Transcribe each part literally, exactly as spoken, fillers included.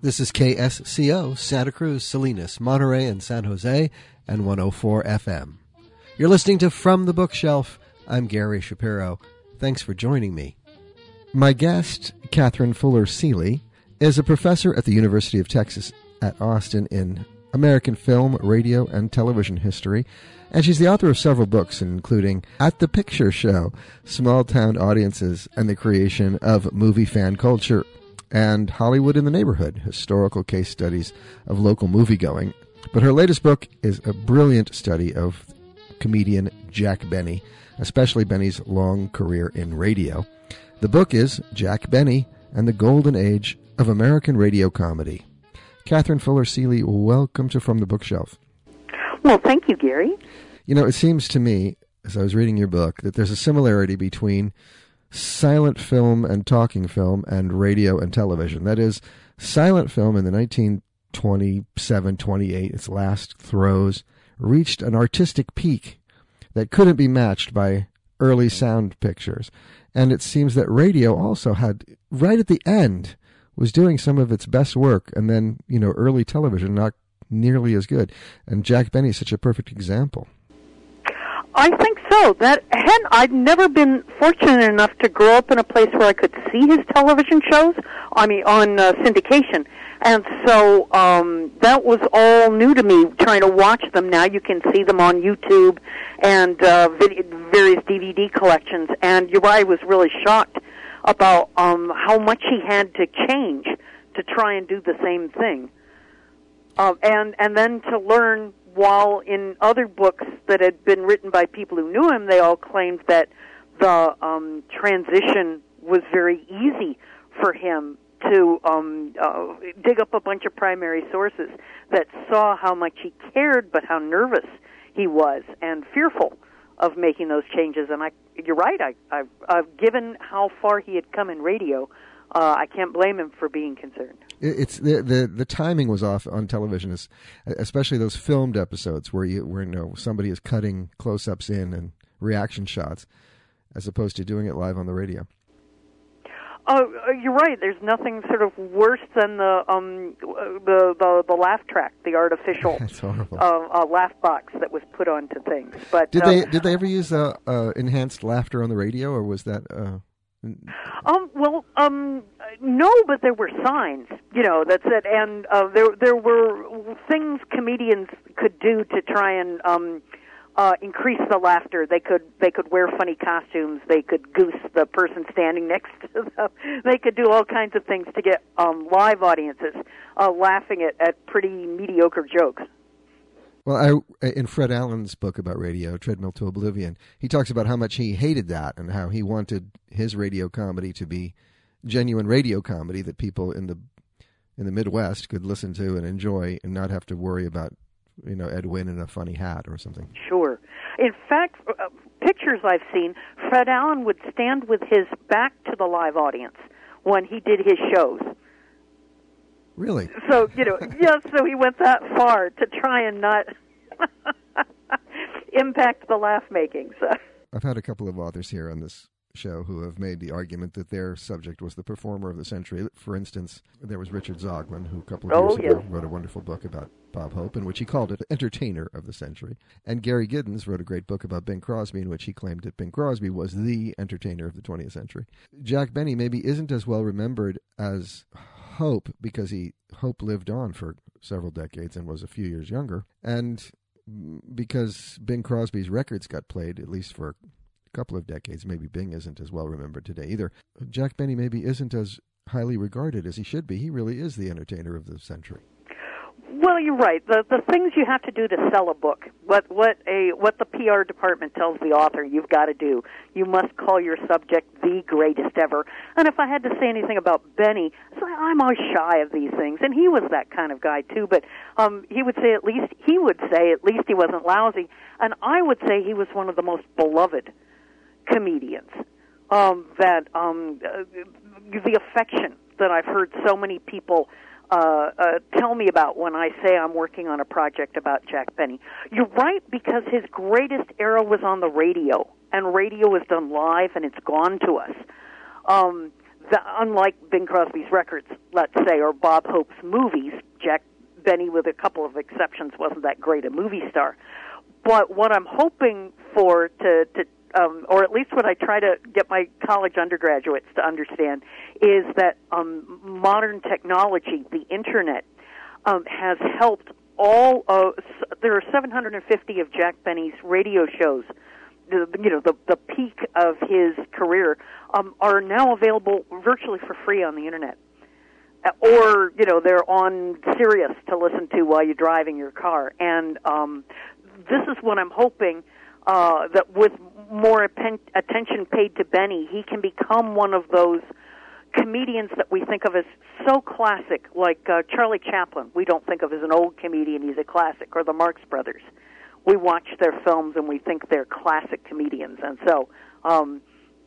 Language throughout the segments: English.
This is K S C O, Santa Cruz, Salinas, Monterey, and San Jose, and one oh four F M. You're listening to From the Bookshelf. I'm Gary Shapiro. Thanks for joining me. My guest, Catherine Fuller Seeley, is a professor at the University of Texas at Austin in American film, radio, and television history, and she's the author of several books, including At the Picture Show, Small Town Audiences and the Creation of Movie Fan Culture, and Hollywood in the Neighborhood, Historical Case Studies of Local Moviegoing. But her latest book is a brilliant study of comedian Jack Benny, especially Benny's long career in radio. The book is Jack Benny and the Golden Age of American Radio Comedy. Catherine Fuller Seeley, welcome to From the Bookshelf. Well, thank you, Gary. You know, it seems to me, as I was reading your book, that there's a similarity between silent film and talking film and radio and television. That is, silent film in the nineteen twenty-seven twenty-eight, its last throes, reached an artistic peak that couldn't be matched by early sound pictures. And it seems that radio also had, right at the end, was doing some of its best work, and then, you know, early television not nearly as good. And Jack Benny is such a perfect example. I think so. That had I'd never been fortunate enough to grow up in a place where I could see his television shows. I mean, on uh, syndication, and so um, that was all new to me. Trying to watch them now, you can see them on YouTube and uh, vid- various D V D collections. And you're right, I was really shocked about um, how much he had to change to try and do the same thing, uh, and and then to learn. While in other books that had been written by people who knew him, they all claimed that the um, transition was very easy for him to um, uh, dig up a bunch of primary sources that saw how much he cared, but how nervous he was and fearful of making those changes. And I, you're right. I, I've, I've given how far he had come in radio, uh, I can't blame him for being concerned. It's the, the the timing was off on television, especially those filmed episodes where you where you know somebody is cutting close-ups in and reaction shots, as opposed to doing it live on the radio. Oh, you're right. There's nothing sort of worse than the um the the, the laugh track, the artificial That's horrible. Uh, uh, laugh box that was put onto things. But did um, they did they ever use uh, uh, enhanced laughter on the radio, or was that? Uh, Um, well, um, no, but there were signs, you know, that's it, and uh, there there were things comedians could do to try and um, uh, increase the laughter. They could they could wear funny costumes. They could goose the person standing next to them. They could do all kinds of things to get um, live audiences uh, laughing at, at pretty mediocre jokes. Well, I, in Fred Allen's book about radio, Treadmill to Oblivion, he talks about how much he hated that and how he wanted his radio comedy to be genuine radio comedy that people in the in the Midwest could listen to and enjoy and not have to worry about, you know, Ed Wynn in a funny hat or something. Sure. In fact, uh, pictures I've seen, Fred Allen would stand with his back to the live audience when he did his shows. Really? So, you know, yes, so he went that far to try and not impact the laugh-making. So. I've had a couple of authors here on this show who have made the argument that their subject was the performer of the century. For instance, there was Richard Zogman, who a couple of oh, years ago yes. wrote a wonderful book about Bob Hope, in which he called it Entertainer of the Century. And Gary Giddens wrote a great book about Bing Crosby, in which he claimed that Bing Crosby was the entertainer of the twentieth century. Jack Benny maybe isn't as well remembered as Hope, because he Hope lived on for several decades and was a few years younger, and because Bing Crosby's records got played at least for a couple of decades. Maybe Bing isn't as well remembered today either. Jack Benny maybe isn't as highly regarded as he should be. He really is the entertainer of the century. Well, you're right. The the things you have to do to sell a book, what what a what the P R department tells the author you've got to do. You must call your subject the greatest ever. And if I had to say anything about Benny, I'm always shy of these things, and he was that kind of guy too. But um, he would say at least he would say at least he wasn't lousy, and I would say he was one of the most beloved comedians. Um, that um, uh, the affection that I've heard so many people Uh, uh, tell me about when I say I'm working on a project about Jack Benny. You're right, because his greatest era was on the radio, and radio was done live, and it's gone to us. Um, the, unlike Bing Crosby's records, let's say, or Bob Hope's movies. Jack Benny, with a couple of exceptions, wasn't that great a movie star. But what I'm hoping for to, to um, or at least what I try to get my college undergraduates to understand, is that um, modern technology, the Internet, um, has helped all, uh, there are seven hundred fifty of Jack Benny's radio shows, the, you know, the, the peak of his career, um, are now available virtually for free on the Internet. Or, you know, they're on Sirius to listen to while you're driving your car. And um, this is what I'm hoping, uh, that with more appen- attention paid to Benny, he can become one of those comedians that we think of as so classic, like uh, Charlie Chaplin. We don't think of as an old comedian, he's a classic, or the Marx Brothers. We watch their films and we think they're classic comedians. And so, um,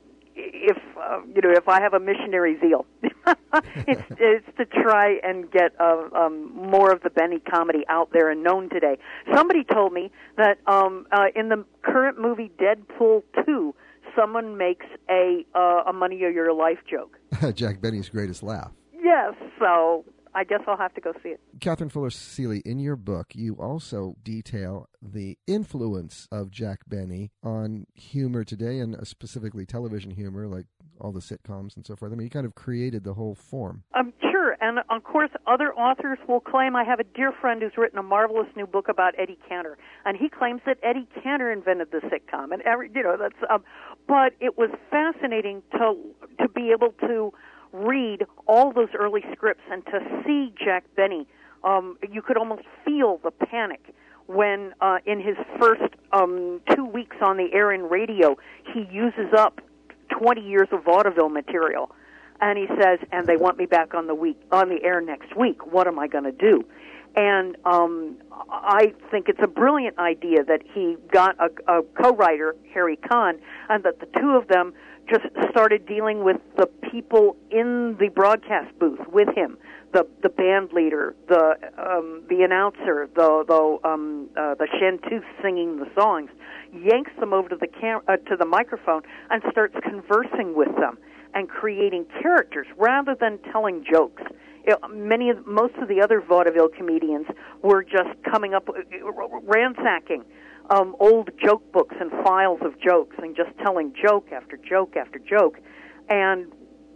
if uh, you know, if I have a missionary zeal, it's, it's to try and get uh, um, more of the Benny comedy out there and known today. Somebody told me that um, uh, in the current movie Deadpool two, someone makes a uh, a money of your life joke. Jack Benny's greatest laugh. Yes, so I guess I'll have to go see it. Catherine Fuller Seeley, in your book, you also detail the influence of Jack Benny on humor today, and specifically television humor, like all the sitcoms and so forth. I mean, you kind of created the whole form. Um, sure, and of course, other authors will claim. I have a dear friend who's written a marvelous new book about Eddie Cantor, and he claims that Eddie Cantor invented the sitcom. And every, you know, that's. Um, but it was fascinating to to be able to read all those early scripts and to see Jack Benny. Um, you could almost feel the panic when, uh, in his first um, two weeks on the air in radio, he uses up twenty years of vaudeville material, and he says, "And they want me back on the week on the air next week. What am I going to do?" And um, I think it's a brilliant idea that he got a, a co-writer, Harry Kahn, and that the two of them just started dealing with the people in the broadcast booth with him, the the band leader, the um, the announcer, the the um, uh, the chanteuse singing the songs, yanks them over to the cam- uh, to the microphone and starts conversing with them and creating characters rather than telling jokes. It, many of most of the other vaudeville comedians were just coming up, ransacking Um, old joke books and files of jokes and just telling joke after joke after joke. And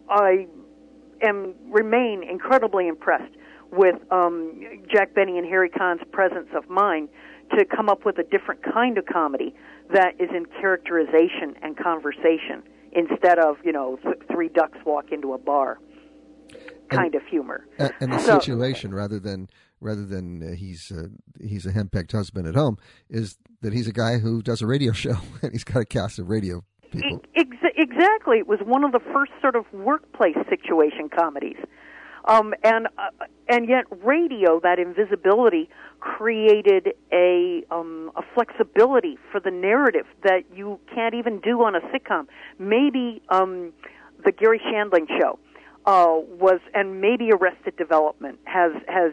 I am remain incredibly impressed with um, Jack Benny and Harry Kahn's presence of mind to come up with a different kind of comedy that is in characterization and conversation instead of, you know, th- three ducks walk into a bar kind and, of humor. And, and the so, situation, rather than rather than uh, he's uh, he's a henpecked husband at home, is that he's a guy who does a radio show and he's got a cast of radio people. Ex- exactly, it was one of the first sort of workplace situation comedies, um, and uh, and yet radio, that invisibility, created a um, a flexibility for the narrative that you can't even do on a sitcom. Maybe um, the Gary Shandling Show. Uh, was and maybe Arrested Development has has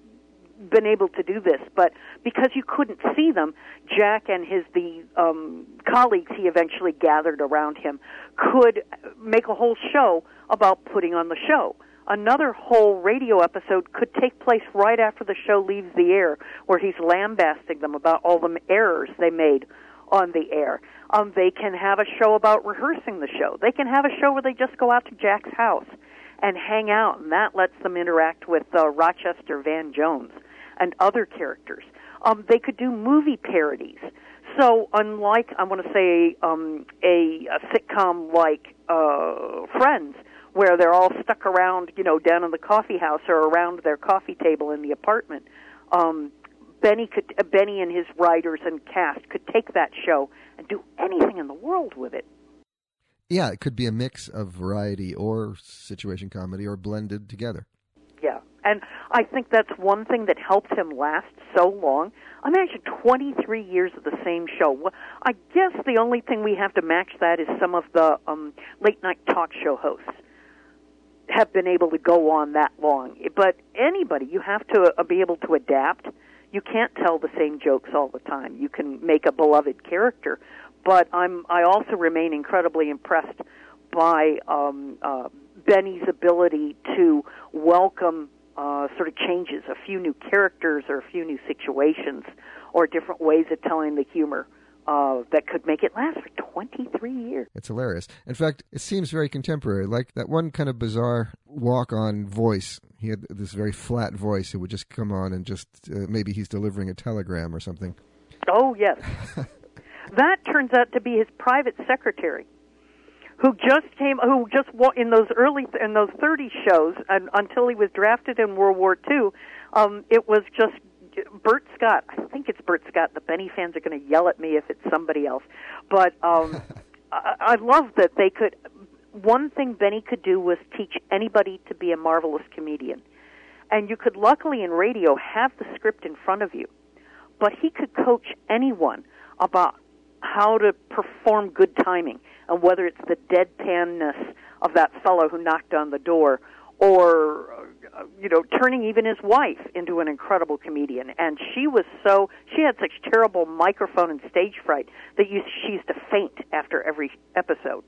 been able to do this, but because you couldn't see them, Jack and his the um, colleagues he eventually gathered around him could make a whole show about putting on the show. Another whole radio episode could take place right after the show leaves the air, where he's lambasting them about all the errors they made on the air. Um, they can have a show about rehearsing the show. They can have a show where they just go out to Jack's house and hang out, and that lets them interact with uh, Rochester Van Jones and other characters. Um, they could do movie parodies. So unlike, I want to say, um, a, a sitcom like uh, Friends, where they're all stuck around, you know, down in the coffee house or around their coffee table in the apartment, um, Benny could, uh, Benny and his writers and cast could take that show and do anything in the world with it. Yeah, it could be a mix of variety or situation comedy or blended together. Yeah, and I think that's one thing that helped him last so long. Imagine twenty-three years of the same show. Well, I guess the only thing we have to match that is some of the um, late-night talk show hosts have been able to go on that long. But anybody, you have to uh, be able to adapt. You can't tell the same jokes all the time. You can make a beloved character. But I'm, I also remain incredibly impressed by um, uh, Benny's ability to welcome uh, sort of changes, a few new characters or a few new situations or different ways of telling the humor uh, that could make it last for twenty-three years. It's hilarious. In fact, it seems very contemporary, like that one kind of bizarre walk-on voice. He had this very flat voice who would just come on and just, uh, maybe he's delivering a telegram or something. Oh, yes. That turns out to be his private secretary, who just came, who just in those early, in those thirties shows, and until he was drafted in World War Two, um, it was just Bert Scott. I think it's Bert Scott. The Benny fans are going to yell at me if it's somebody else. But um, I, I love that they could. One thing Benny could do was teach anybody to be a marvelous comedian, and you could luckily in radio have the script in front of you, but he could coach anyone about how to perform good timing, and whether it's the deadpanness of that fellow who knocked on the door, or, uh, you know, turning even his wife into an incredible comedian. And she was so, she had such terrible microphone and stage fright that you, she used to faint after every episode.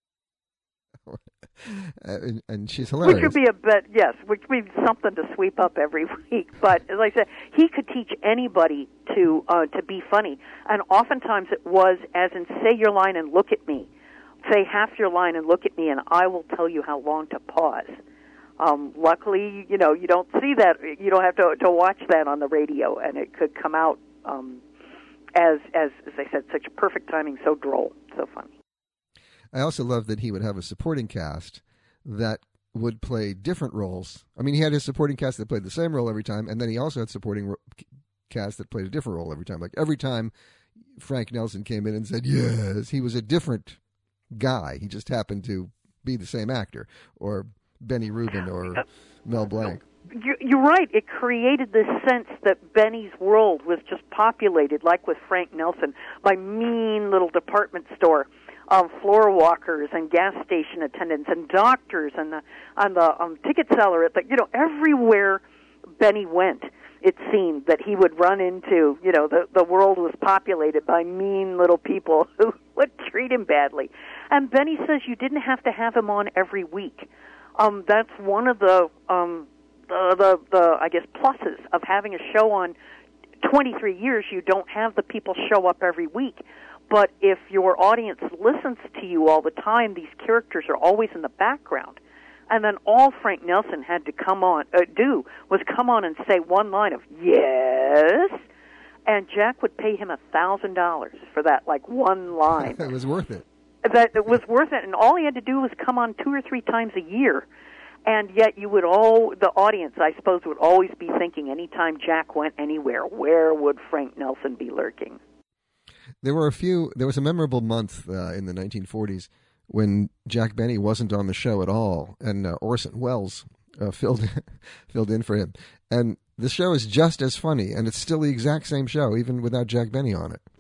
and, and she's hilarious. Which would be a bit, yes, which would be something to sweep up every week. But as I said, he could teach anybody to uh, to be funny, and oftentimes it was as in say your line and look at me, say half your line and look at me, and I will tell you how long to pause. Um, luckily, you know, you don't see that, you don't have to to watch that on the radio, and it could come out um, as as as I said, such perfect timing, so droll, so funny. I also love that he would have a supporting cast that would play different roles. I mean, he had his supporting cast that played the same role every time, and then he also had supporting ro- cast that played a different role every time. Like every time Frank Nelson came in and said, yes, he was a different guy. He just happened to be the same actor, or Benny Rubin, or Mel Blanc. You're right. It created this sense that Benny's world was just populated, like with Frank Nelson, by mean little department store Um, floor walkers and gas station attendants and doctors and the on the um, ticket seller at the, you know, everywhere Benny went, it seemed that he would run into, you know, the the world was populated by mean little people who would treat him badly. And Benny says you didn't have to have him on every week. Um, that's one of the um, the, the the I guess pluses of having a show on twenty-three years. You don't have the people show up every week. But if your audience listens to you all the time, these characters are always in the background. And then all Frank Nelson had to come on, uh, do was come on and say one line of, yes, and Jack would pay him a thousand dollars for that, like, one line. It was worth it. That it was worth it, and all he had to do was come on two or three times a year. And yet you would all, the audience, I suppose, would always be thinking, anytime Jack went anywhere, where would Frank Nelson be lurking? There were a few, there was a memorable month uh, in the nineteen forties when Jack Benny wasn't on the show at all, and uh, Orson Welles uh, filled filled in for him. And the show is just as funny, and it's still the exact same show, even without Jack Benny on it.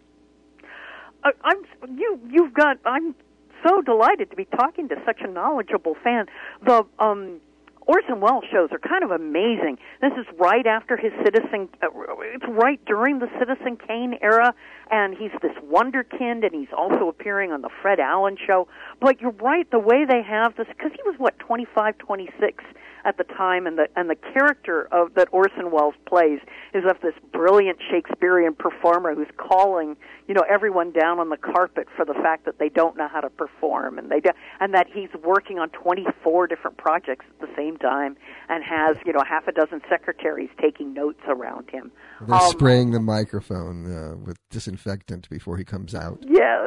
Uh, I'm you. You've got. I'm so delighted to be talking to such a knowledgeable fan. The um, Orson Welles shows are kind of amazing. This is right after his Citizen, uh, it's right during the Citizen Kane era, and he's this wonderkind, and he's also appearing on the Fred Allen show. But you're right, the way they have this, because he was, what, twenty-five, twenty-six at the time, and the and the character of that Orson Welles plays is of this brilliant Shakespearean performer who's calling, you know, everyone down on the carpet for the fact that they don't know how to perform, and they do, and that he's working on twenty-four different projects at the same time, and has, you know, half a dozen secretaries taking notes around him. They're um, spraying the microphone uh, with disinfectant before he comes out. Yes.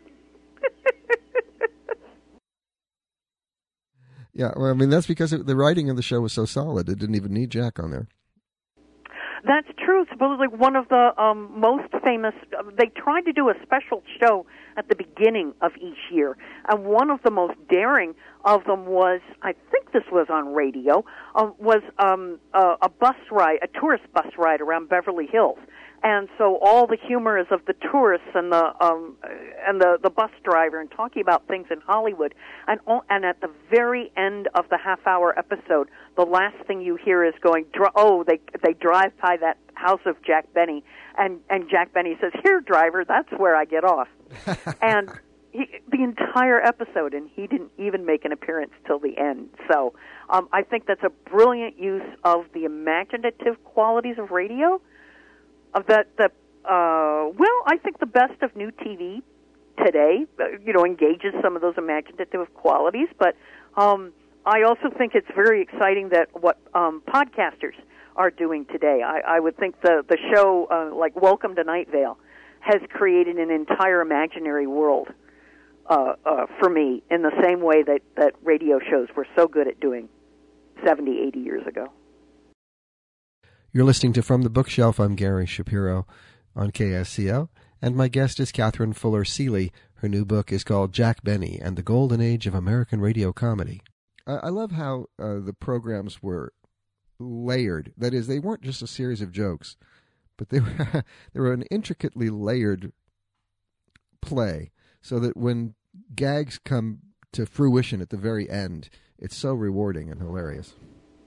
Yeah, well, I mean, that's because it, the writing of the show was so solid. It didn't even need Jack on there. That's true. Supposedly one of the um, most famous, uh, they tried to do a special show at the beginning of each year, and one of the most daring of them was, I think this was on radio, uh, was um, uh, a bus ride, a tourist bus ride around Beverly Hills. And so all the humor is of the tourists and the um, and the, the bus driver and talking about things in Hollywood. And all, and at the very end of the half-hour episode, the last thing you hear is going, oh, they they drive by that house of Jack Benny, and, and Jack Benny says, here, driver, that's where I get off. And he, the entire episode, and he didn't even make an appearance till the end. So um, I think that's a brilliant use of the imaginative qualities of radio. Of that, that uh, well, I think the best of new T V today, uh, you know, engages some of those imaginative qualities. But um, I also think it's very exciting that what um, podcasters are doing today. I, I would think the the show, uh, like Welcome to Night Vale, has created an entire imaginary world uh, uh, for me in the same way that, that radio shows were so good at doing seventy, eighty years ago. You're listening to From the Bookshelf. I'm Gary Shapiro on K S C O, and my guest is Catherine Fuller Seeley. Her new book is called Jack Benny and the Golden Age of American Radio Comedy. I, I love how uh, the programs were layered. That is, they weren't just a series of jokes, but they were they were an intricately layered play, so that when gags come to fruition at the very end, it's so rewarding and hilarious.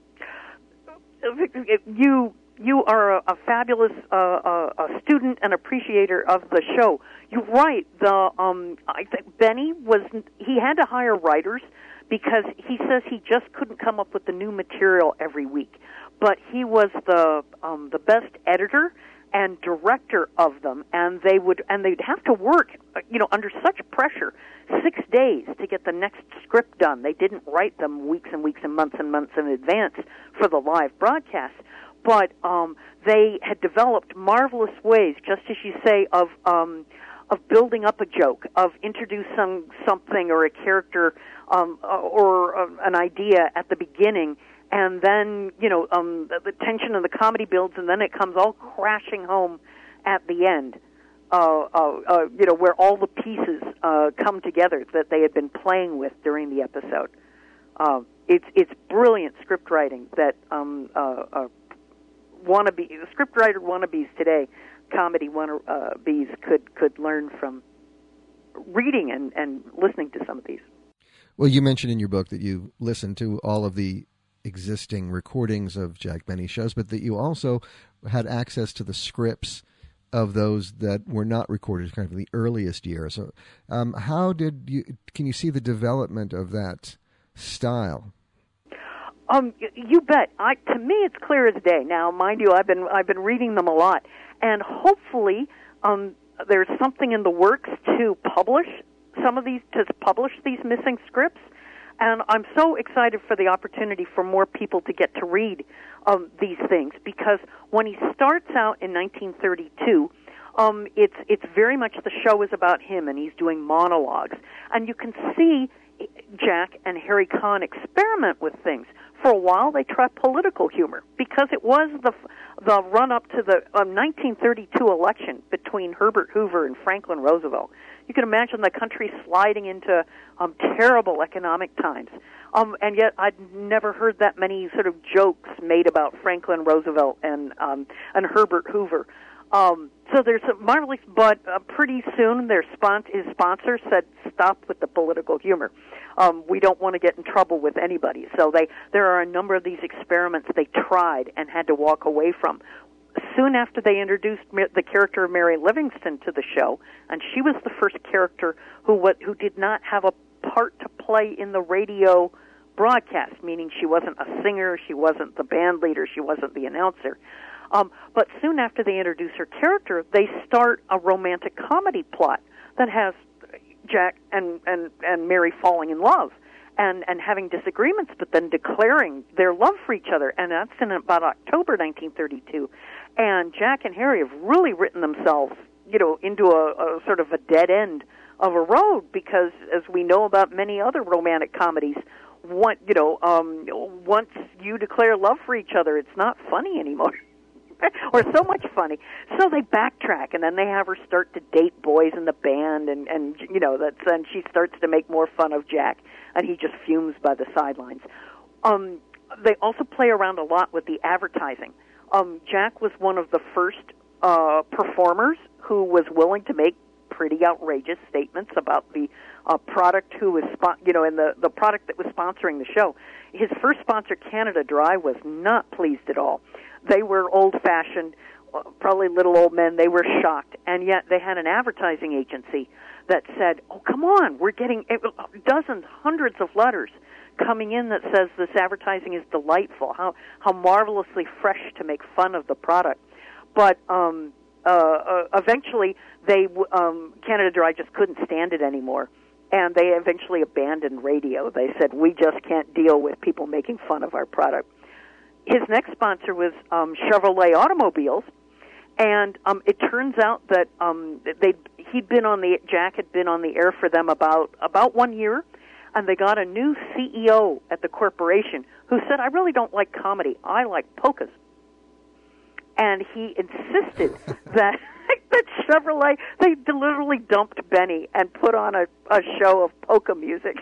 You you are a, a fabulous uh, uh, a student and appreciator of the show. You're right. The um, I think Benny was he had to hire writers because he says he just couldn't come up with the new material every week. But he was the um, the best editor and director of them, and they would and they'd have to work, you know, under such pressure, six days to get the next script done. They didn't write them weeks and weeks and months and months in advance for the live broadcast, but um, they had developed marvelous ways, just as you say, of um, of building up a joke, of introducing something or a character um, or uh, an idea at the beginning. And then, you know, um, the, the tension and the comedy builds, and then it comes all crashing home at the end, uh, uh, uh, you know, where all the pieces uh, come together that they had been playing with during the episode. Uh, it's it's brilliant script writing that um, uh, uh, wannabe scriptwriter wannabes today, comedy wannabes could could learn from reading and, and listening to some of these. Well, you mentioned in your book that you listened to all of the existing recordings of Jack Benny shows, but that you also had access to the scripts of those that were not recorded, kind of the earliest years. So, um, how did you? Can you see the development of that style? Um, you bet. I to me, it's clear as day. Now, mind you, I've been I've been reading them a lot, and hopefully, um, there's something in the works to publish some of these to publish these missing scripts. And I'm so excited for the opportunity for more people to get to read um, these things, because when he starts out in nineteen thirty-two, um, it's it's very much the show is about him, and he's doing monologues. And you can see Jack and Harry Kahn experiment with things. For a while, they tried political humor, because it was the the run-up to the um, nineteen thirty-two election between Herbert Hoover and Franklin Roosevelt. You can imagine the country sliding into um, terrible economic times. Um, and yet I'd never heard that many sort of jokes made about Franklin Roosevelt and um, and Herbert Hoover. Um, so there's a marvelous, but uh, pretty soon their spon- his sponsor said, stop with the political humor. Um, we don't want to get in trouble with anybody. So they there are a number of these experiments they tried and had to walk away from. Soon after they introduced the character of Mary Livingston to the show, and she was the first character who what, who did not have a part to play in the radio broadcast, meaning she wasn't a singer, she wasn't the band leader, she wasn't the announcer. Um, but soon after they introduce her character, they start a romantic comedy plot that has Jack and, and, and Mary falling in love and, and having disagreements, but then declaring their love for each other. And that's in about October nineteen thirty-two. And Jack and Harry have really written themselves, you know, into a, a sort of a dead end of a road, because, as we know about many other romantic comedies, what, you know, um, once you declare love for each other, it's not funny anymore. Or so much funny. So they backtrack, and then they have her start to date boys in the band, and, and you know, that's, and she starts to make more fun of Jack, and he just fumes by the sidelines. Um, they also play around a lot with the advertising. Um, Jack was one of the first uh, performers who was willing to make pretty outrageous statements about the uh, product who was, spo- you know, and the, the product that was sponsoring the show. His first sponsor, Canada Dry, was not pleased at all. They were old-fashioned, uh, probably little old men. They were shocked, and yet they had an advertising agency that said, "Oh, come on, we're getting dozens, hundreds of letters coming in that says this advertising is delightful, how how marvelously fresh to make fun of the product." But um, uh, uh, eventually, they um, Canada Dry just couldn't stand it anymore, and they eventually abandoned radio. They said, "We just can't deal with people making fun of our product." His next sponsor was um, Chevrolet Automobiles, and um, it turns out that um, they he'd been on the Jack had been on the air for them about about one year, and they got a new C E O at the corporation who said, "I really don't like comedy. I like polkas." And he insisted that that Chevrolet, they literally dumped Benny and put on a, a show of polka music.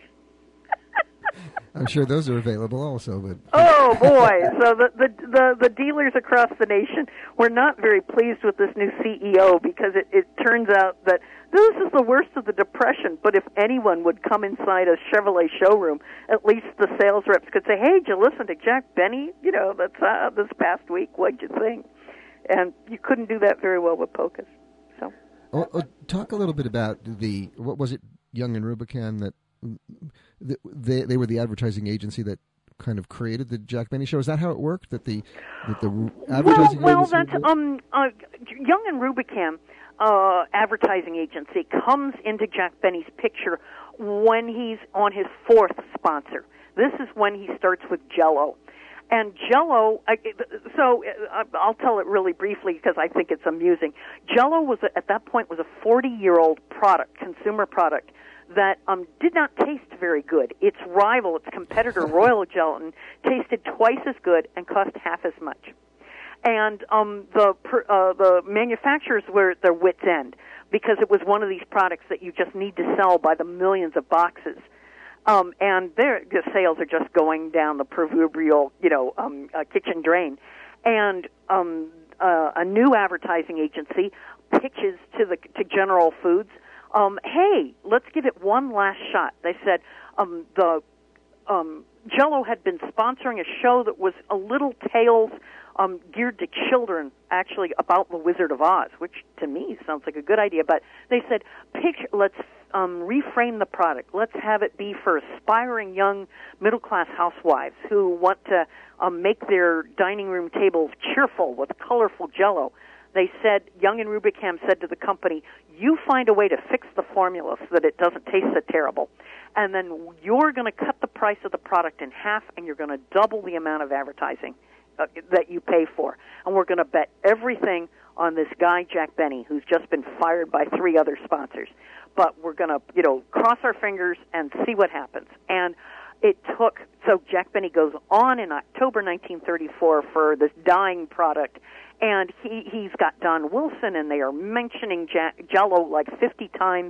I'm sure those are available also. But oh boy! So the, the the the dealers across the nation were not very pleased with this new C E O because it, it turns out that this is the worst of the Depression. But if anyone would come inside a Chevrolet showroom, at least the sales reps could say, "Hey, did you listen to Jack Benny? You know, that's uh, this past week. What'd you think?" And you couldn't do that very well with polkas. So, oh, oh, talk a little bit about the what was it, Young and Rubicam that. They they were the advertising agency that kind of created the Jack Benny show. Is that how it worked? That the that the advertising well, well, agency that's um, uh, Young and Rubicam uh, advertising agency comes into Jack Benny's picture when he's on his fourth sponsor. This is when he starts with Jell-O. And Jell-O, so I'll tell it really briefly because I think it's amusing. Jell-O was at that point was a forty-year-old product, consumer product, that um, did not taste very good. Its rival, its competitor, Royal Gelatin, tasted twice as good and cost half as much. And um, the uh, the manufacturers were at their wits' end because it was one of these products that you just need to sell by the millions of boxes. Um, and their the sales are just going down the proverbial, you know, um, uh, kitchen drain. And um, uh, a new advertising agency pitches to the to General Foods, Um, hey, let's give it one last shot. They said um, the um, Jell-O had been sponsoring a show that was a little tales um, geared to children, actually about the Wizard of Oz, which to me sounds like a good idea. But they said, picture, let's um, reframe the product. Let's have it be for aspiring young middle-class housewives who want to um, make their dining room tables cheerful with colorful Jell-O. They said, Young and Rubicam said to the company, you find a way to fix the formula so that it doesn't taste so terrible. And then you're going to cut the price of the product in half, and you're going to double the amount of advertising uh, that you pay for. And we're going to bet everything on this guy, Jack Benny, who's just been fired by three other sponsors. But we're going to, you know, cross our fingers and see what happens. And it took, so Jack Benny goes on in October nineteen thirty-four for this dying product. And he, he's got Don Wilson, and they are mentioning Jack, Jell-O like fifty times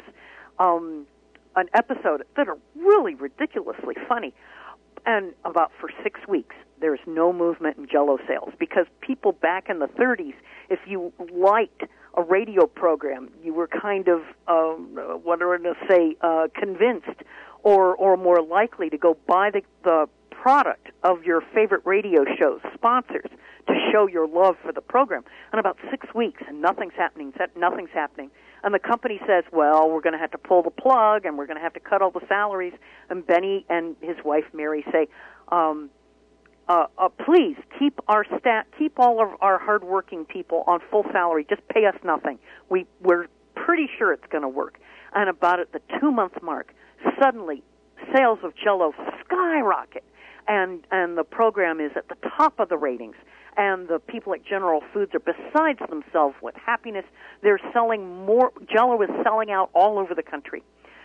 um, an episode that are really ridiculously funny. And about for six weeks, there's no movement in Jell-O sales because people back in the thirties, if you liked a radio program, you were kind of, um, what do I want to say, uh, convinced or, or more likely to go buy the, the product of your favorite radio show's sponsors to show your love for the program. And about six weeks, and nothing's happening, nothing's happening. And the company says, well, we're going to have to pull the plug, and we're going to have to cut all the salaries. And Benny and his wife, Mary, say, um, uh, uh, please, keep our staff, keep all of our hardworking people on full salary. Just pay us nothing. We, we're pretty sure it's going to work. And about at the two-month mark, suddenly, sales of Jell-O skyrocket. And, and the program is at the top of the ratings. And the people at General Foods are besides themselves with happiness. They're selling more. Jell-O is selling out all over the country,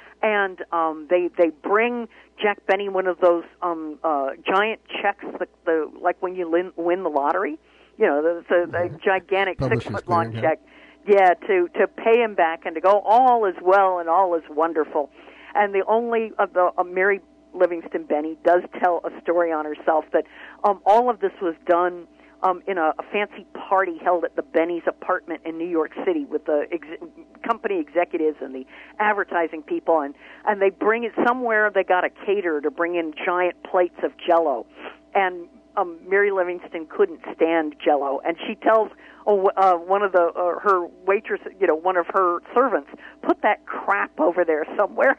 and um, they they bring Jack Benny one of those um, uh, giant checks, the, the like when you win, win the lottery. You know, the, the, the gigantic six foot long check. Yeah, to to pay him back and to go, all is well and all is wonderful. And the only of the uh, Mary Livingston Benny does tell a story on herself that um, all of this was done. Um, in a, a fancy party held at the Benny's apartment in New York City with the ex- company executives and the advertising people, and, and they bring it somewhere. They got a caterer to bring in giant plates of Jell-O, and um, Mary Livingstone couldn't stand Jell-O, and she tells oh, uh, one of the uh, her waitress, you know, one of her servants, put that crap over there somewhere.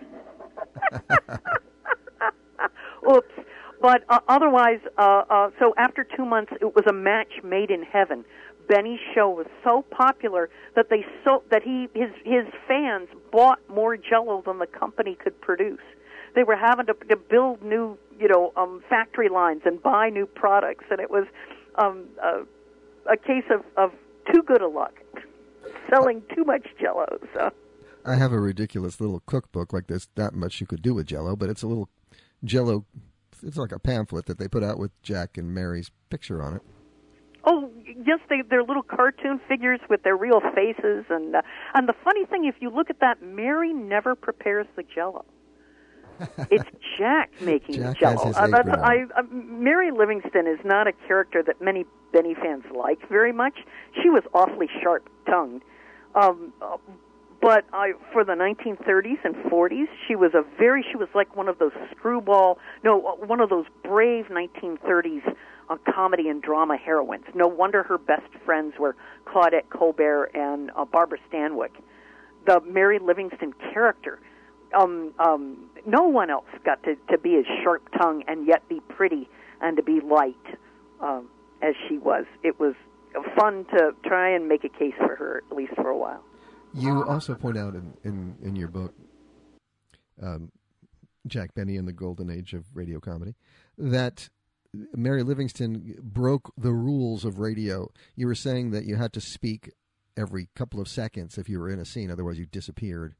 Oops. But uh, otherwise, uh, uh, so after two months, it was a match made in heaven. Benny's show was so popular that they so that he his his fans bought more Jell-O than the company could produce. They were having to, to build new, you know, um, factory lines and buy new products, and it was um, a, a case of, of too good a luck, selling too much Jell-O. So I have a ridiculous little cookbook like this. Not much you could do with Jell-O, but it's a little Jell-O. It's like a pamphlet that they put out with Jack and Mary's picture on it. Oh, yes, they, they're little cartoon figures with their real faces. And uh, and the funny thing, if you look at that, Mary never prepares the Jell-O. It's Jack making Jack the Jell-O. has his Uh, that's, apron on. I, uh, Mary Livingstone is not a character that many Benny fans like very much. She was awfully sharp-tongued. Um, uh, but I, for the nineteen thirties and forties, she was a very, she was like one of those screwball, no, one of those brave nineteen thirties uh, comedy and drama heroines. No wonder her best friends were Claudette Colbert and uh, Barbara Stanwyck. The Mary Livingstone character, um, um, no one else got to, to be as sharp-tongued and yet be pretty and to be light um, as she was. It was fun to try and make a case for her, at least for a while. You also point out in, in, in your book, um, Jack Benny and the Golden Age of Radio Comedy, that Mary Livingstone broke the rules of radio. You were saying that you had to speak every couple of seconds if you were in a scene, otherwise you disappeared.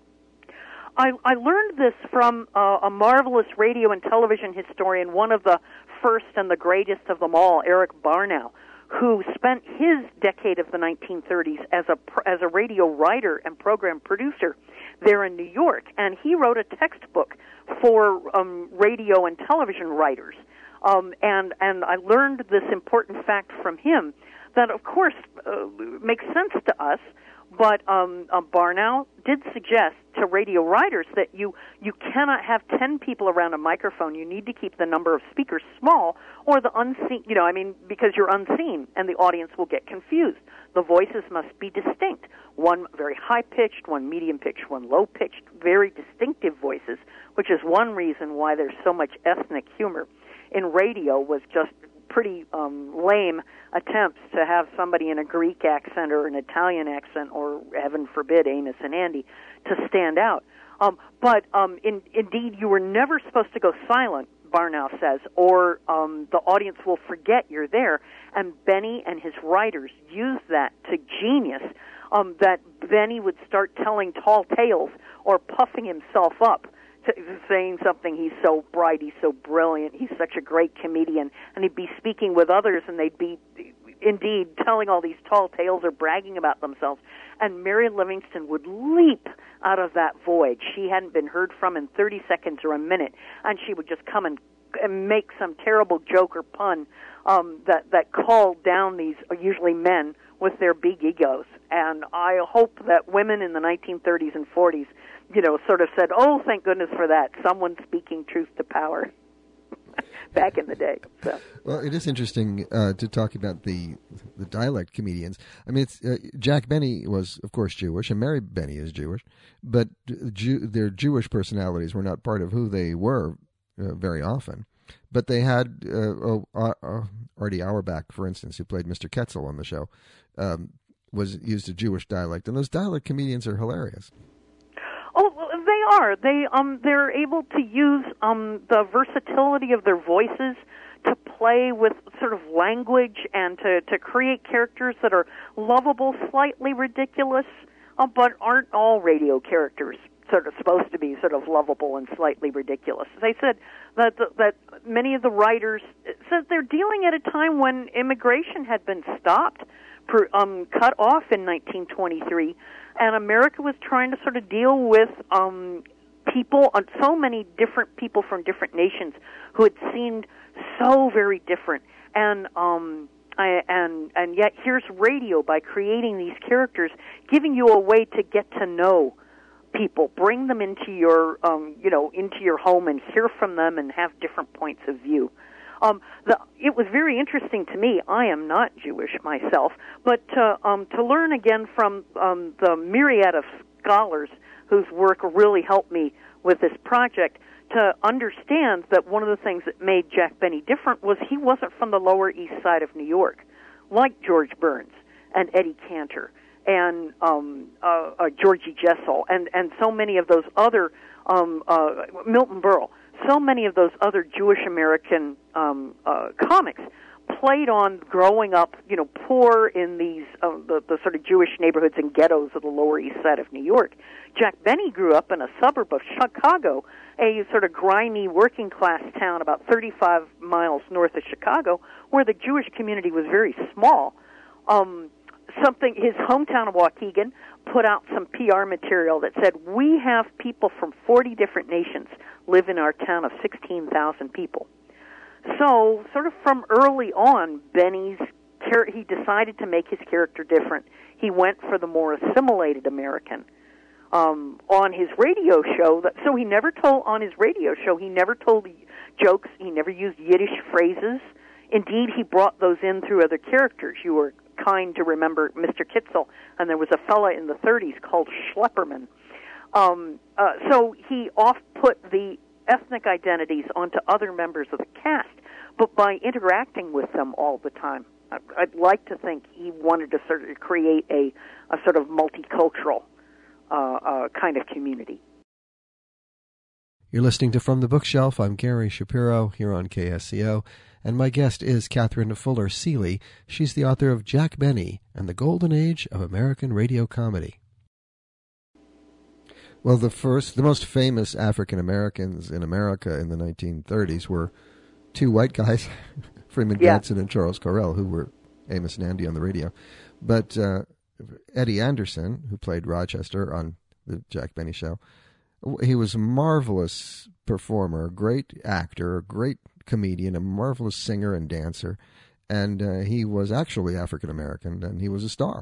I, I learned this from uh, a marvelous radio and television historian, one of the first and the greatest of them all, Eric Barnow, who spent his decade of the nineteen thirties as a as a radio writer and program producer there in New York, and he wrote a textbook for um, radio and television writers. Um, and and I learned this important fact from him that, of course, uh, makes sense to us. But um, uh, Barnow did suggest to radio writers that you, you cannot have ten people around a microphone. You need to keep the number of speakers small, or the unseen, you know, I mean, because you're unseen and the audience will get confused. The voices must be distinct. One very high-pitched, one medium-pitched, one low-pitched, very distinctive voices, which is one reason why there's so much ethnic humor. In radio was just pretty um, lame attempts to have somebody in a Greek accent or an Italian accent or, heaven forbid, Amos and Andy to stand out. Um, but um, in, indeed, you were never supposed to go silent, Barnow says, or um, the audience will forget you're there. And Benny and his writers used that to genius, um, that Benny would start telling tall tales or puffing himself up, saying something, he's so bright, he's so brilliant, he's such a great comedian, and he'd be speaking with others, and they'd be, indeed, telling all these tall tales or bragging about themselves. And Mary Livingstone would leap out of that void. She hadn't been heard from in thirty seconds or a minute, and she would just come and, and make some terrible joke or pun um, that, that called down these, usually men, with their big egos. And I hope that women in the nineteen thirties and forties, you know, sort of said, oh, thank goodness for that, someone speaking truth to power back in the day. So. Well, it is interesting uh, to talk about the the dialect comedians. I mean, it's, uh, Jack Benny was, of course, Jewish, and Mary Benny is Jewish, but Jew, their Jewish personalities were not part of who they were uh, very often. But they had, uh, oh, uh, uh, Artie Auerbach, for instance, who played Mister Ketzel on the show, um, was used a Jewish dialect, and those dialect comedians are hilarious. Oh, they are. They um they're able to use um the versatility of their voices to play with sort of language and to, to create characters that are lovable, slightly ridiculous, uh, but aren't all radio characters sort of supposed to be sort of lovable and slightly ridiculous. They said that the, that many of the writers said they're dealing at a time when immigration had been stopped, per, um, cut off in nineteen twenty-three. And America was trying to sort of deal with um, people, uh, so many different people from different nations who had seemed so very different. And um, I, and and yet here's radio, by creating these characters, giving you a way to get to know people, bring them into your, um, you know, into your home and hear from them and have different points of view. Um, the, it was very interesting to me. I am not Jewish myself, but uh, um, to learn again from um, the myriad of scholars whose work really helped me with this project, to understand that one of the things that made Jack Benny different was he wasn't from the Lower East Side of New York, like George Burns and Eddie Cantor and um, uh, uh, Georgie Jessel and, and so many of those other, um, uh, Milton Berle, so many of those other Jewish American um, uh, comics played on growing up, you know, poor in these uh, the, the sort of Jewish neighborhoods and ghettos of the Lower East Side of New York. Jack Benny grew up in a suburb of Chicago, a sort of grimy working class town about thirty-five miles north of Chicago, where the Jewish community was very small. Um, something his hometown of Waukegan put out some P R material that said, we have people from forty different nations live in our town of sixteen thousand people. So, sort of from early on, Benny's he decided to make his character different. He went for the more assimilated American. Um, on his radio show, that, so he never told on his radio show. He never told jokes. He never used Yiddish phrases. Indeed, he brought those in through other characters. You were kind to remember Mister Kitzel, and there was a fella in the thirties called Schlepperman. Um, uh, so he off-put the ethnic identities onto other members of the cast, but by interacting with them all the time. I'd like to think he wanted to sort of create a, a sort of multicultural uh, uh, kind of community. You're listening to From the Bookshelf. I'm Gary Shapiro here on K S C O, and my guest is Catherine Fuller Seeley. She's the author of Jack Benny and the Golden Age of American Radio Comedy. Well, the first, the most famous African Americans in America in the nineteen thirties were two white guys, Freeman yeah. Gatson and Charles Correll, who were Amos and Andy on the radio. But uh, Eddie Anderson, who played Rochester on the Jack Benny show, he was a marvelous performer, a great actor, a great comedian, a marvelous singer and dancer, and uh, he was actually African American, and he was a star.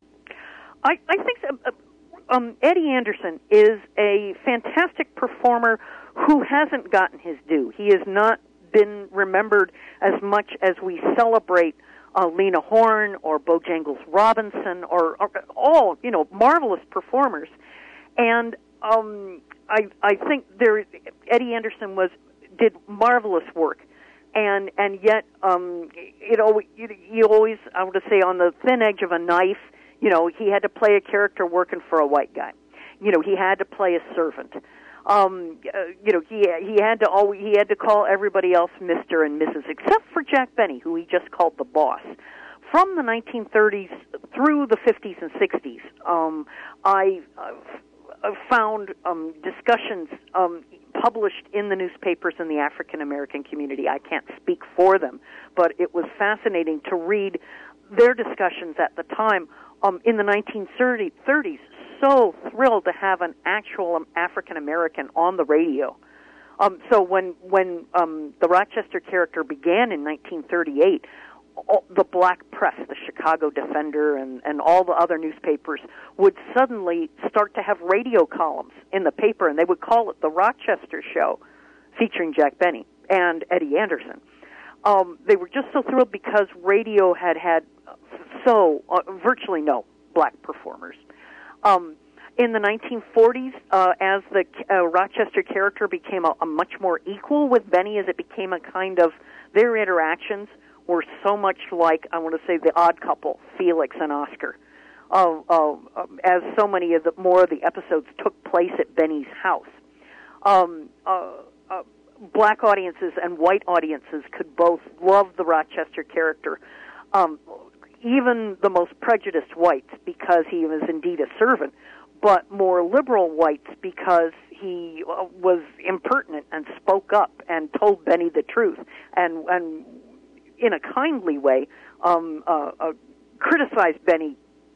I, I think so. Uh, Um, Eddie Anderson is a fantastic performer who hasn't gotten his due. He has not been remembered as much as we celebrate uh, Lena Horne or Bojangles Robinson or, or all, you know, marvelous performers. And um, I, I think there, Eddie Anderson was did marvelous work. And and yet, um, it always, you always, I would say, on the thin edge of a knife. You know, he had to play a character working for a white guy. You know, he had to play a servant. Um, uh, you know, he he had to always, he had to call everybody else Mister and Missus except for Jack Benny, who he just called the boss. From the nineteen thirties through the fifties and sixties, um, I uh, found um, discussions um, published in the newspapers in the African American community. I can't speak for them, but it was fascinating to read their discussions at the time. Um, in the nineteen thirties, so thrilled to have an actual um, African American on the radio. Um, so when when um, the Rochester character began in nineteen thirty-eight, all, the black press, the Chicago Defender, and, and all the other newspapers would suddenly start to have radio columns in the paper, and they would call it the Rochester Show, featuring Jack Benny and Eddie Anderson. Um, they were just so thrilled because radio had had so uh, virtually no black performers. Um, in the nineteen forties, uh, as the uh, Rochester character became a, a much more equal with Benny, as it became a kind of, their interactions were so much like, I want to say, the Odd Couple, Felix and Oscar. Uh, uh, as so many of the more of the episodes took place at Benny's house. Um, uh, uh, black audiences and white audiences could both love the Rochester character. Um, even the most prejudiced whites, because he was indeed a servant, but more liberal whites because he uh, was impertinent and spoke up and told Benny the truth, and, and in a kindly way, um, uh, uh, criticized Benny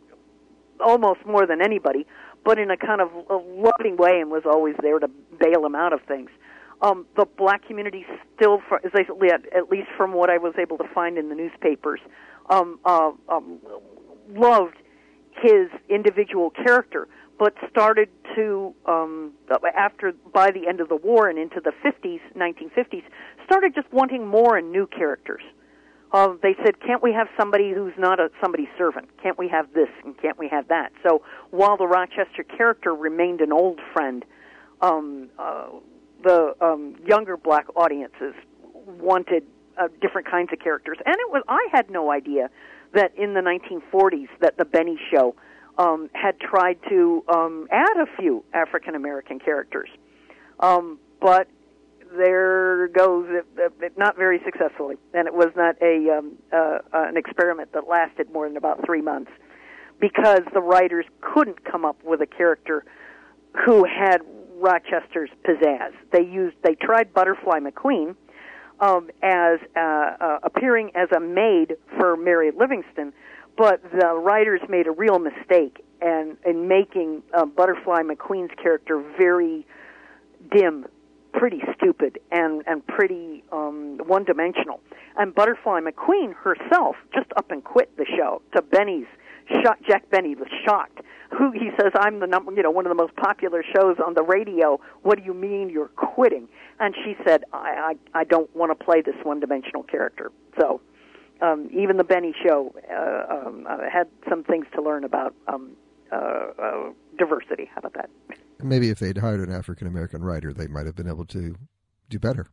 almost more than anybody, but in a kind of a loving way, and was always there to bail him out of things. Um, the black community still, for, as I, at least from what I was able to find in the newspapers, um, uh, um, loved his individual character, but started to, um, after, by the end of the war and into the fifties, nineteen fifties, started just wanting more and new characters. Uh, they said, can't we have somebody who's not a somebody's servant? Can't we have this and can't we have that? So while the Rochester character remained an old friend, um, uh, the um, younger black audiences wanted uh, different kinds of characters. And it was I had no idea that in the nineteen forties that the Benny Show um, had tried to um, add a few African-American characters. Um, but there goes it, it, not very successfully, and it was not a um, uh, uh, an experiment that lasted more than about three months because the writers couldn't come up with a character who had Rochester's pizzazz. They used they tried Butterfly McQueen um, as uh, uh, appearing as a maid for Mary Livingston, but the writers made a real mistake and in making uh, Butterfly McQueen's character very dim, pretty stupid, and and pretty um, one-dimensional. And Butterfly McQueen herself just up and quit the show. To Benny's shock, Jack Benny was shocked. Who he says, I'm the number, you know, one of the most popular shows on the radio. What do you mean you're quitting? And she said, I I, I don't want to play this one-dimensional character. So um, even the Benny Show uh, um, uh, had some things to learn about um, uh, uh, diversity. How about that? Maybe if they'd hired an African-American writer, they might have been able to do better.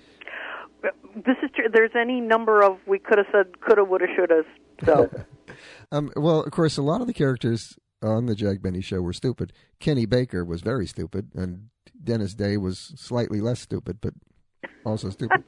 This is true. There's any number of we could have said, coulda, woulda, shoulda. So, um, well, of course, a lot of the characters on the Jack Benny Show were stupid. Kenny Baker was very stupid, and Dennis Day was slightly less stupid, but also stupid.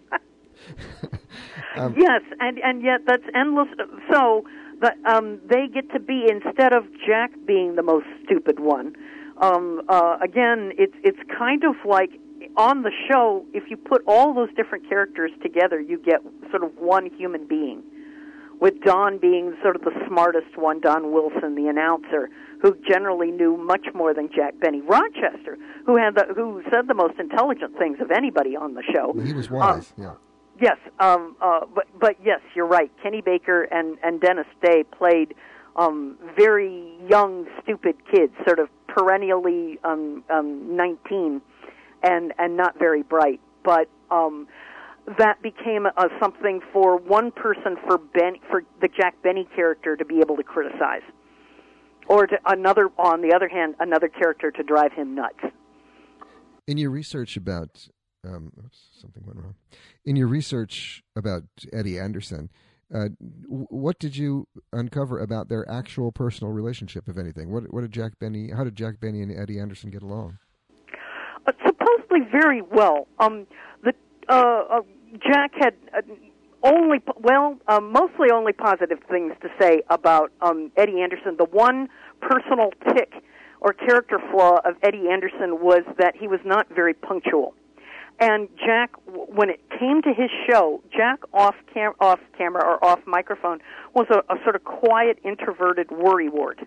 um, yes, and and yet that's endless. So, the, um, they get to be, instead of Jack being the most stupid one. Um, uh, again, it's it's kind of like on the show, if you put all those different characters together, you get sort of one human being, with Don being sort of the smartest one, Don Wilson, the announcer, who generally knew much more than Jack Benny. Rochester, who had the, who said the most intelligent things of anybody on the show. He was wise, um, yeah. Yes, um, uh, but but yes, you're right. Kenny Baker and, and Dennis Day played um, very young, stupid kids, sort of perennially um, um, nineteen and and not very bright. But um, that became a, something for one person for Ben for the Jack Benny character to be able to criticize, or to another, on the other hand, another character to drive him nuts. In your research about um, oops, something went wrong. In your research about Eddie Anderson, uh, what did you uncover about their actual personal relationship, if anything? What, what did Jack Benny? How did Jack Benny and Eddie Anderson get along? Uh, supposedly very well. Um, the uh, uh, Jack had uh, only, well, uh, mostly only positive things to say about um, Eddie Anderson. The one personal tick or character flaw of Eddie Anderson was that he was not very punctual. And Jack, when it came to his show, Jack off cam- off camera or off microphone was a, a sort of quiet, introverted worrywart.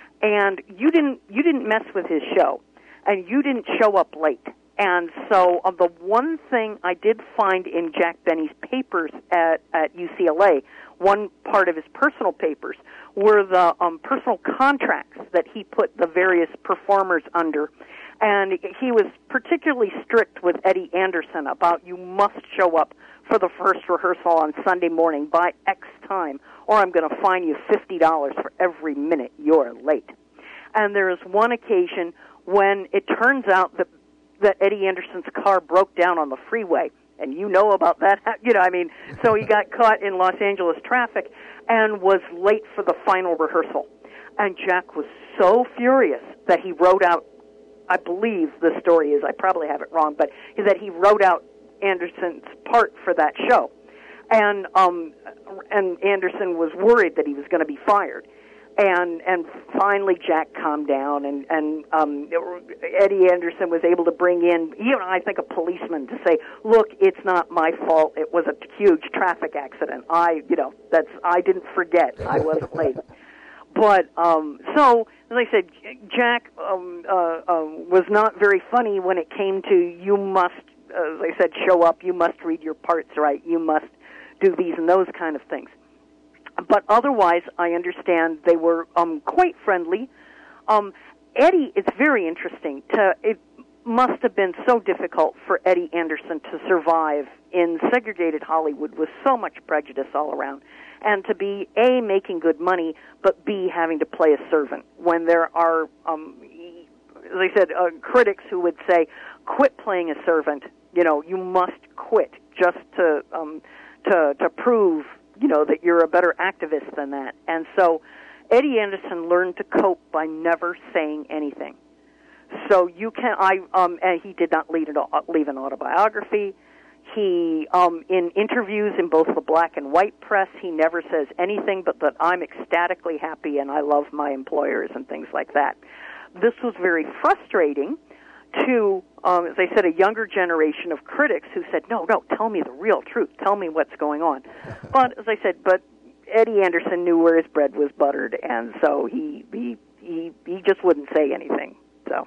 And you didn't you didn't mess with his show, and you didn't show up late. And so, uh, the one thing I did find in Jack Benny's papers at at U C L A, one part of his personal papers, were the um, personal contracts that he put the various performers under. And he was particularly strict with Eddie Anderson about, you must show up for the first rehearsal on Sunday morning by X time, or I'm going to fine you fifty dollars for every minute you're late. And there is one occasion when it turns out that, that Eddie Anderson's car broke down on the freeway, and you know about that, you know, I mean, so he got caught in Los Angeles traffic and was late for the final rehearsal. And Jack was so furious that he wrote out, I believe the story is, I probably have it wrong, but is that he wrote out Anderson's part for that show. And um, and Anderson was worried that he was going to be fired. And and finally Jack calmed down, and, and um, Eddie Anderson was able to bring in, you know, I think a policeman to say, look, it's not my fault. It was a huge traffic accident. I, you know, that's, I didn't forget. I wasn't late. But, um, so, as I said, Jack um, uh, uh, was not very funny when it came to, you must, as I said, show up, you must read your parts right, you must do these and those kind of things. But otherwise, I understand they were um, quite friendly. Um, Eddie, it's very interesting. To It must have been so difficult for Eddie Anderson to survive in segregated Hollywood with so much prejudice all around, and to be, A, making good money, but B, having to play a servant when there are, um, as I said, uh, critics who would say, quit playing a servant, you know, you must quit just to, um, to, to prove, you know, that you're a better activist than that. And so Eddie Anderson learned to cope by never saying anything. So you can, I, um, and he did not lead it, leave an autobiography. He, um, in interviews in both the black and white press, he never says anything but that I'm ecstatically happy and I love my employers and things like that. This was very frustrating to, um, as I said, a younger generation of critics who said, no, no, tell me the real truth. Tell me what's going on. But, as I said, but Eddie Anderson knew where his bread was buttered, and so he, he, he, he just wouldn't say anything, so.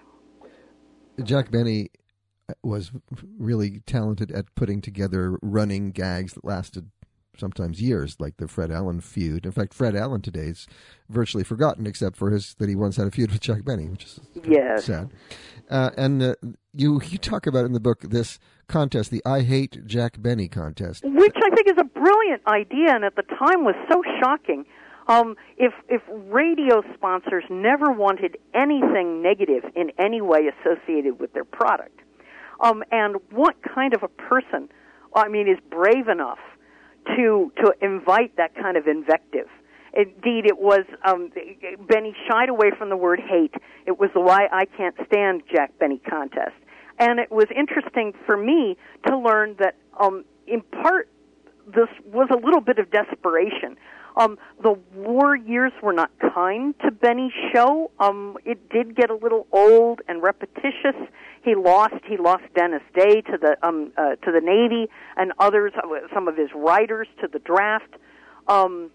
Jack Benny was really talented at putting together running gags that lasted sometimes years, like the Fred Allen feud. In fact, Fred Allen today is virtually forgotten, except for his that he once had a feud with Jack Benny, which is yes. sad. Uh, and uh, you you talk about in the book this contest, the I Hate Jack Benny contest, which I think is a brilliant idea, and at the time was so shocking. Um, if if radio sponsors never wanted anything negative in any way associated with their product, um, and what kind of a person, I mean, is brave enough to to invite that kind of invective? Indeed, it was, um, Benny shied away from the word hate. It was the Why I Can't Stand Jack Benny contest. And it was interesting for me to learn that, um, in part, this was a little bit of desperation. Um, the war years were not kind to Benny's show. Um, it did get a little old and repetitious. He lost. He lost Dennis Day to the um, uh, to the Navy, and others, some of his writers, to the draft. Um,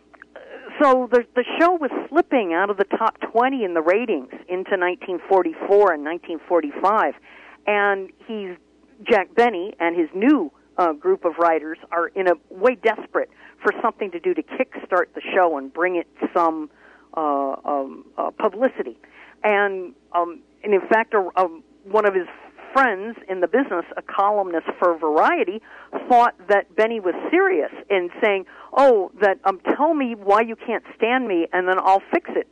so the the show was slipping out of the top twenty in the ratings into nineteen forty-four and nineteen forty-five, and he's Jack Benny and his new uh, group of writers are in a way desperate for something to do to kickstart the show and bring it some uh, um, uh, publicity. And, um, and in fact, a, a, one of his friends in the business, a columnist for Variety, thought that Benny was serious in saying, oh, that um, tell me why you can't stand me, and then I'll fix it.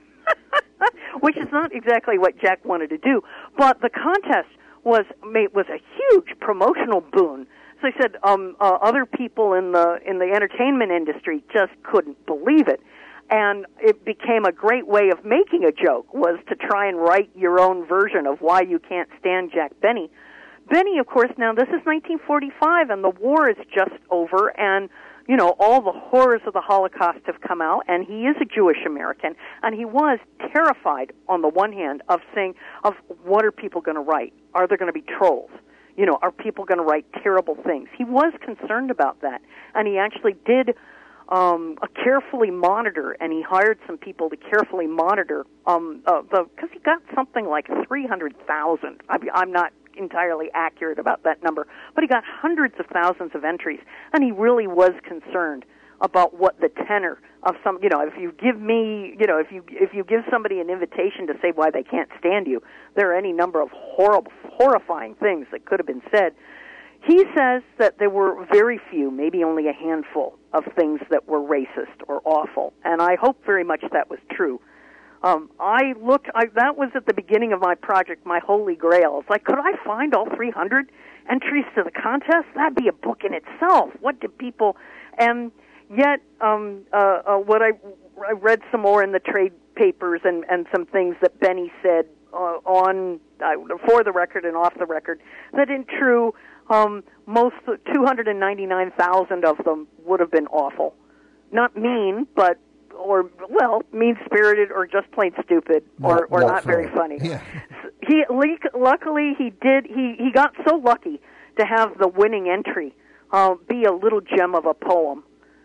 Which is not exactly what Jack wanted to do. But the contest was was a huge promotional boon. As I said, um, uh, other people in the in the entertainment industry just couldn't believe it, and it became a great way of making a joke, was to try and write your own version of why you can't stand Jack Benny. Benny, of course, now this is nineteen forty-five, and the war is just over, and you know all the horrors of the Holocaust have come out, and he is a Jewish American, and he was terrified on the one hand of saying, of what are people going to write? Are there going to be trolls? You know, are people going to write terrible things? He was concerned about that, and he actually did um, a carefully monitor, and he hired some people to carefully monitor um, uh, the because he got something like three hundred thousand. I, I'm not entirely accurate about that number, but he got hundreds of thousands of entries, and he really was concerned about what the tenor of some, you know, if you give me, you know, if you if you give somebody an invitation to say why they can't stand you, there are any number of horrible, horrifying things that could have been said. He says that there were very few, maybe only a handful, of things that were racist or awful, and I hope very much that was true. Um, I looked, I, that was at the beginning of my project, my holy grail. It's like, could I find all three hundred entries to the contest? That'd be a book in itself. What did people, and yet, um, uh, uh, what I, I read some more in the trade papers and, and some things that Benny said uh, on, uh, for the record and off the record, that in true, um, most, two hundred ninety-nine thousand of them would have been awful. Not mean, but, or, well, mean-spirited or just plain stupid or, not, or not, not very funny. Yeah. He, luckily, he did, he, he got so lucky to have the winning entry uh, be a little gem of a poem.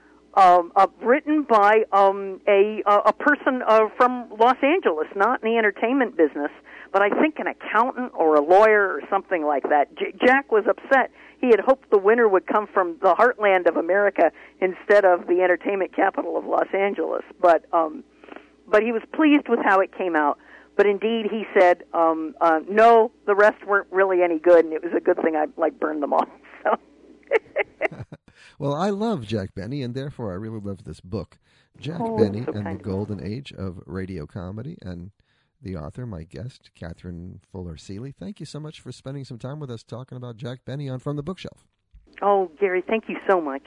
Um, uh, written by um, a uh, a person uh, from Los Angeles, not in the entertainment business, but I think an accountant or a lawyer or something like that. J- Jack was upset. He had hoped the winner would come from the heartland of America instead of the entertainment capital of Los Angeles, but um, but he was pleased with how it came out. but indeed he said, um, uh, no, the rest weren't really any good, and it was a good thing I like burned them all. So. Well, I love Jack Benny, and therefore I really love this book, Jack oh, Benny so and kind the Golden Age of Radio Comedy, and the author, my guest, Catherine Fuller Seeley. Thank you so much for spending some time with us talking about Jack Benny on From the Bookshelf. Oh, Gary, thank you so much.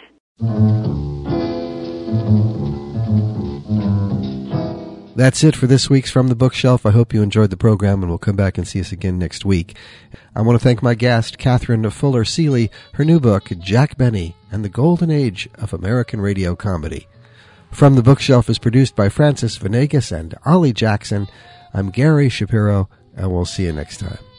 That's it for this week's From the Bookshelf. I hope you enjoyed the program, and we'll come back and see us again next week. I want to thank my guest, Catherine Fuller Seeley, her new book, Jack Benny and the Golden Age of American Radio Comedy. From the Bookshelf is produced by Francis Venegas and Ollie Jackson. I'm Gary Shapiro, and we'll see you next time.